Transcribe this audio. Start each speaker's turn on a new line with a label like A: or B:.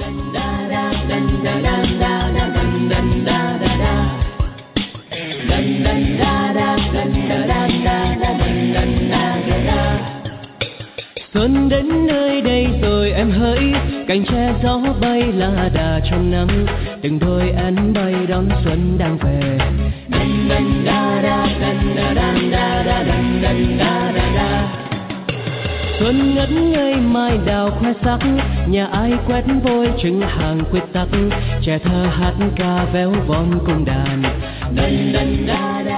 A: Xuân đến nơi đây rồi em hỡi, cành tre gió bay lá đà trong nắng, từng đôi én bay đón xuân đang về. Xuân ngất ngây mai đào khoe sắc, nhà ai quét vôi trứng hàng quyết tắc, trẻ thơ hát ca véo von cung đàn.